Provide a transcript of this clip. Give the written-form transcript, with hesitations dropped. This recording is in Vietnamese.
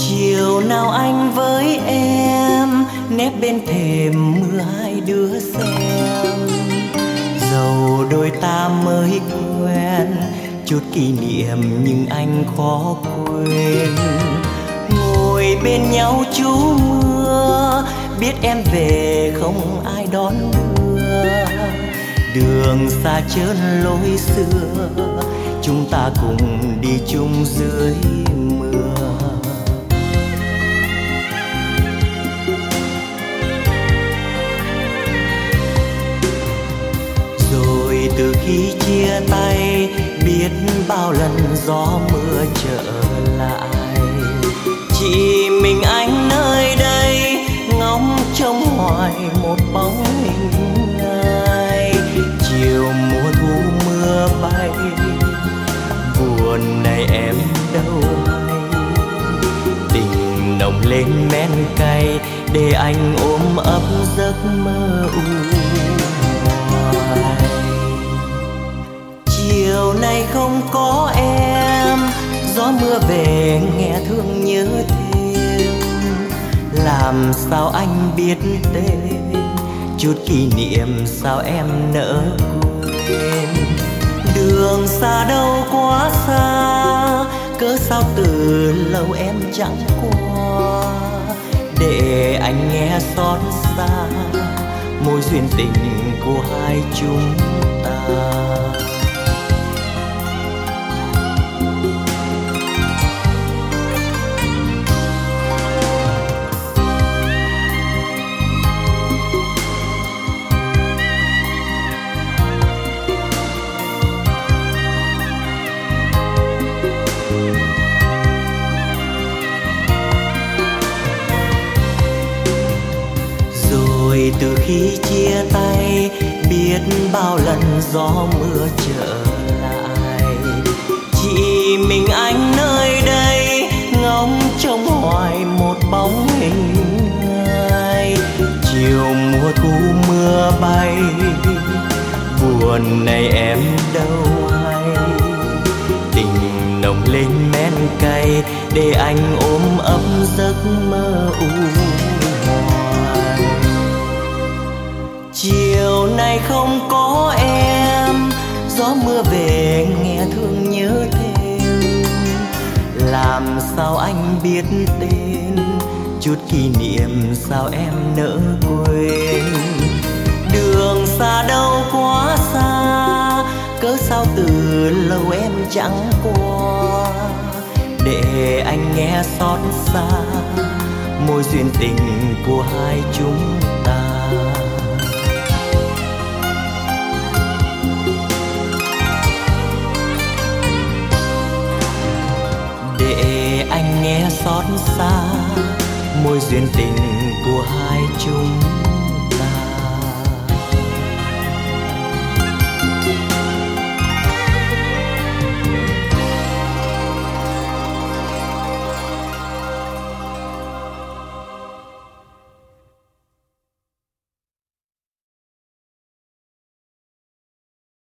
Chiều nào anh với em nép bên thềm mưa hai đứa xem, dầu đôi ta mới quen, chút kỷ niệm nhưng anh khó quên. Ngồi bên nhau trú mưa, biết em về không ai đón đưa. Đường xa trơn lối xưa, chúng ta cùng đi chung dưới mưa. Rồi từ khi chia tay, biết bao lần gió mưa trở lại, chỉ mình anh nơi đây ngóng trông hoài một bóng hình ai. Chiều mùa thu mưa bay, buồn này em đâu hay. Tình nồng lên men cay, để anh ôm ấp giấc mơ u hoài. Chiều này không có em, gió mưa về nghe thương nhớ thêm. Làm sao anh biết tên, chút kỷ niệm sao em nỡ quên. Đường xa đâu quá xa, cớ sao từ lâu em chẳng qua. Để anh nghe xót xa mối duyên tình của hai chúng ta. Từ khi chia tay, biết bao lần gió mưa trở lại, chỉ mình anh nơi đây ngóng trông hoài một bóng hình ai. Chiều mùa thu mưa bay, buồn này em đâu hay. Tình nồng lên men cay, để anh ôm ấp giấc mơ u hoài. Chiều này không có em, gió mưa về nghe thương nhớ thêm. Làm sao anh biết tên, chút kỷ niệm sao em nỡ quên. Đường xa đâu quá xa, cớ sao từ lâu em chẳng qua. Để anh nghe xót xa mối duyên tình của hai chúng ta. Để anh nghe xót xa mối duyên tình của hai chúng